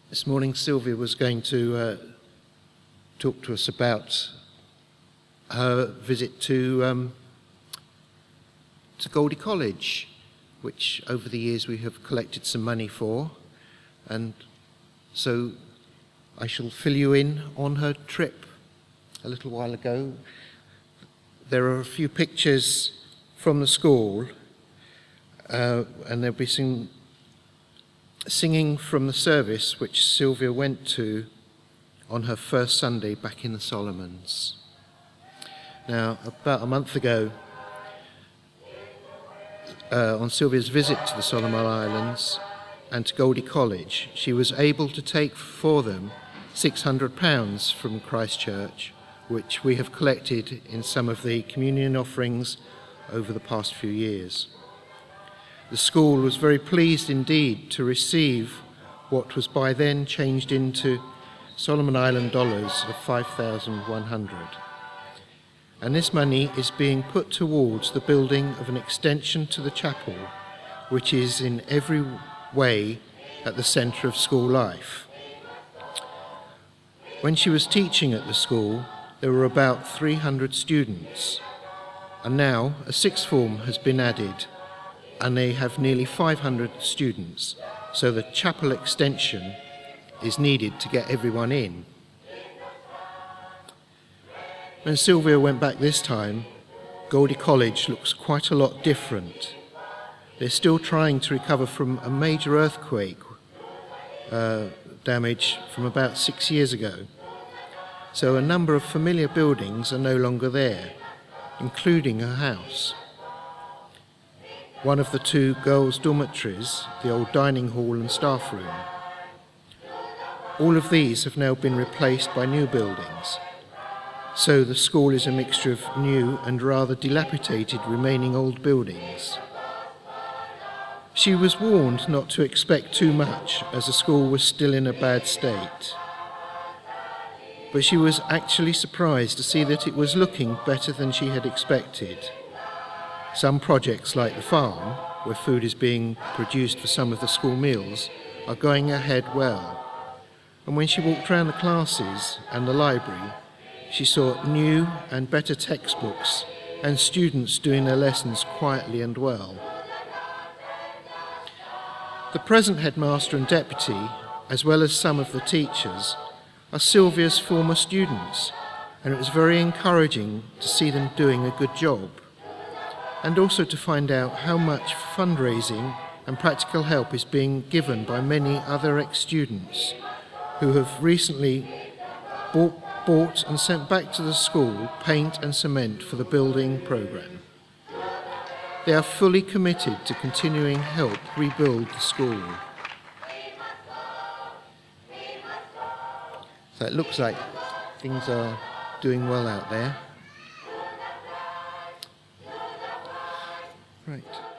This morning Sylvia was going to talk to us about her visit to Goldie College, which over the years we have collected some money for, and so I shall fill you in on her trip a little while ago. There are a few pictures from the school, and there'll be some singing from the service which Sylvia went to on her first Sunday back in the Solomons. Now, about a month ago, on Sylvia's visit to the Solomon Islands and to Goldie College, she was able to take for them £600 from Christchurch, which we have collected in some of the communion offerings over the past few years. The school was very pleased indeed to receive what was by then changed into Solomon Island dollars of 5,100. And this money is being put towards the building of an extension to the chapel, which is in every way at the centre of school life. When she was teaching at the school, there were about 300 students, and now a sixth form has been added, and they have nearly 500 students, so the chapel extension is needed to get everyone in. When Sylvia went back this time, Goldie College looks quite a lot different. They're still trying to recover from a major earthquake damage from about 6 years ago. So a number of familiar buildings are no longer there, including her house. One of the two girls' dormitories, the old dining hall and staff room. All of these have now been replaced by new buildings. So the school is a mixture of new and rather dilapidated remaining old buildings. She was warned not to expect too much, as the school was still in a bad state. But she was actually surprised to see that it was looking better than she had expected. Some projects like the farm, where food is being produced for some of the school meals, are going ahead well. And when she walked around the classes and the library, she saw new and better textbooks and students doing their lessons quietly and well. The present headmaster and deputy, as well as some of the teachers, are Sylvia's former students, and it was very encouraging to see them doing a good job, and also to find out how much fundraising and practical help is being given by many other ex-students who have recently bought and sent back to the school paint and cement for the building programme. They are fully committed to continuing help rebuild the school. So it looks like things are doing well out there. Right.